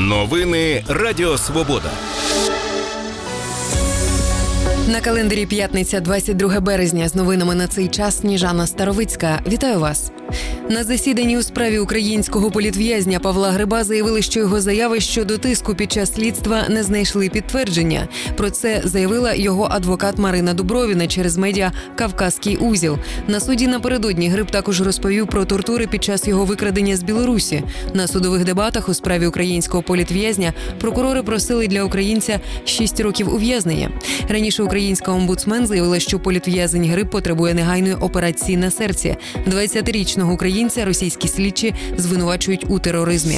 Новини Радіо Свобода. На календарі п'ятниця, 22 березня. З новинами на цей час Сніжана Старовицька. Вітаю вас. На засіданні у справі українського політв'язня Павла Гриба заявили, що його заяви щодо тиску під час слідства не знайшли підтвердження. Про це заявила його адвокат Марина Дубровіна через медіа «Кавказький узіл». На суді напередодні Гриб також розповів про тортури під час його викрадення з Білорусі. На судових дебатах у справі українського політв'язня прокурори просили для українця 6 років ув'язнення. Раніше українська омбудсмен заявила, що політв'язень Гриб потребує негайної операції на серці. 20-річного українця російські слідчі звинувачують у тероризмі.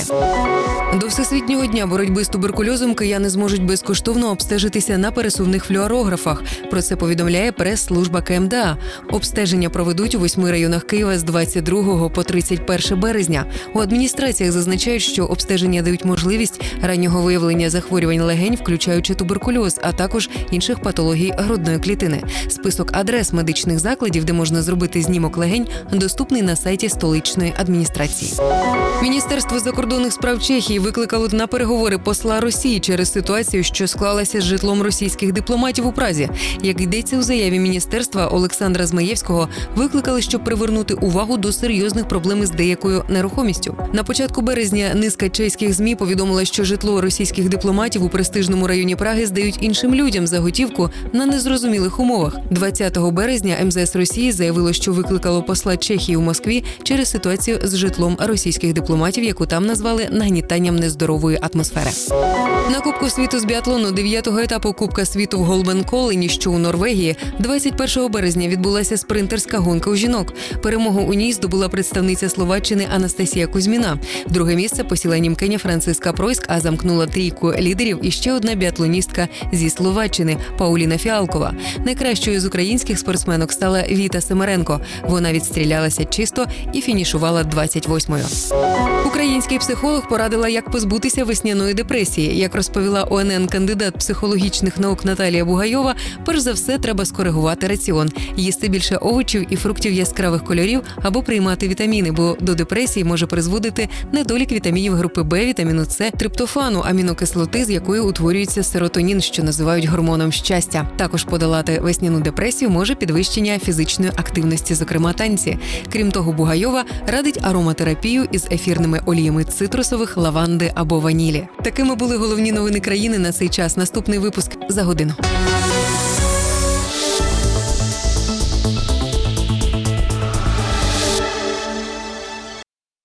До Всесвітнього дня боротьби з туберкульозом кияни зможуть безкоштовно обстежитися на пересувних флюорографах. Про це повідомляє прес-служба КМДА. Обстеження проведуть у 8 районах Києва з 22 по 31 березня. У адміністраціях зазначають, що обстеження дають можливість раннього виявлення захворювань легень, включаючи туберкульоз, а також інших патологій грудної клітини. Список адрес медичних закладів, де можна зробити знімок легень, доступний на сайті столичної адміністрації. Міністерство закордонних справ Чехії викликало на переговори посла Росії через ситуацію, що склалася з житлом російських дипломатів у Празі. Як йдеться у заяві міністерства, Олександра Змаєвського викликали, щоб привернути увагу до серйозних проблем із деякою нерухомістю. На початку березня низка чеських ЗМІ повідомила, що житло російських дипломатів у престижному районі Праги здають іншим людям за готівку на незрозумілих умовах. 20 березня МЗС Росії заявило, що викликало посла Чехії у Москві через ситуацію з житлом російських дипломатів, яку там назвали нагнітанням нездорової атмосфери. На Кубку світу з біатлону 9-го етапу Кубка світу в Голбенколені, що у Норвегії, 21 березня відбулася спринтерська гонка у жінок. Перемогу у ній здобула представниця Словаччини Анастасія Кузьміна. Друге місце посіла німкиня Франциска Пройськ, а замкнула трійку лідерів іще одна біатлоністка зі Словаччини – Пауліна Фіалкова. Найкращою з українських спортсменок стала Віта Семеренко. Вона відстрілялася чисто і фінішувала 28-ю. Український психолог порадила, як позбутися весняної депресії. Як розповіла ОНН кандидат психологічних наук Наталія Бугайова, перш за все треба скоригувати раціон, їсти більше овочів і фруктів яскравих кольорів або приймати вітаміни, бо до депресії може призводити недолік вітамінів групи Б, вітаміну С, триптофану, амінокислоти, з якої утворюється серотонін, що називають гормоном щастя. Також подолати весняну депресію може підвищення фізичної активності, зокрема танці. Крім того, Бугайова радить ароматерапію із ефірними оліями цитрусових, лаванди або ванілі. Такими були головні новини країни на цей час. Наступний випуск за годину.